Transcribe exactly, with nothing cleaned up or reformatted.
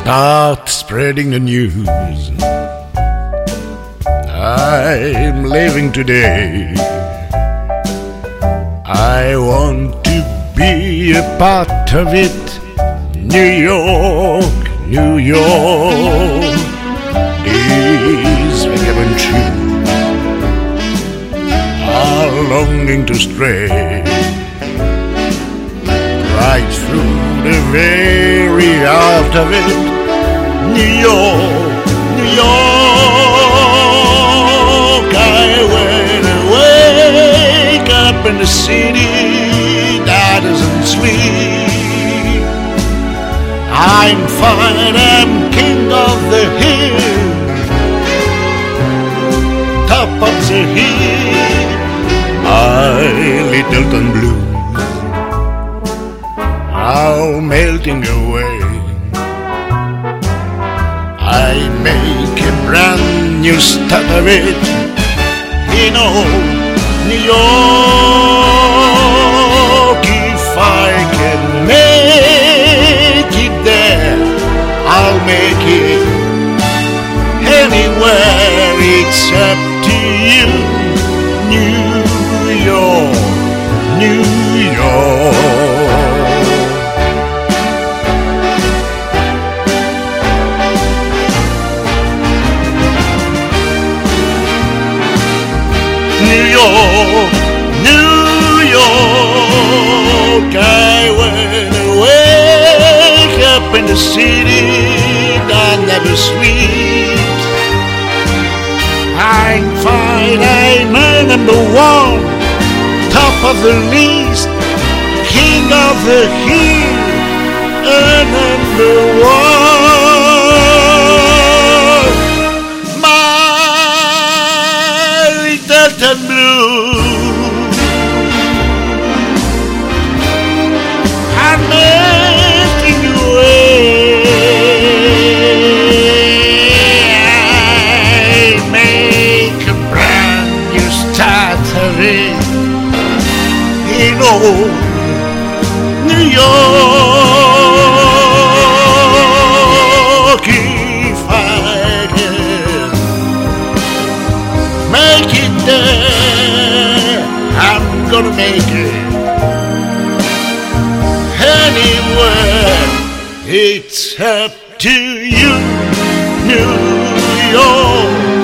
Start spreading the news. I'm living today. I want to be a part of it. New York, New York, these vagabond shoes are longing to stray right through the very heart of it. New York, New York, I went away, wake up in the city that isn't sweet. I'm fine, I'm king of the hill, top of the hill, my Littleton blues are melting away. I make a brand new start of it in old New York. If I can make it there, I'll make it anywhere. It's up to you. New York, New York. New York, New York, I went away, wake up in the city that never sleeps. I'm fine, I'm a number one, top of the list, king of the hill, a number one. My Littleton blues are melting away. I make a brand new start of it in old New York. If I can make it there, I'm gonna make it anywhere. It's up to you, New York.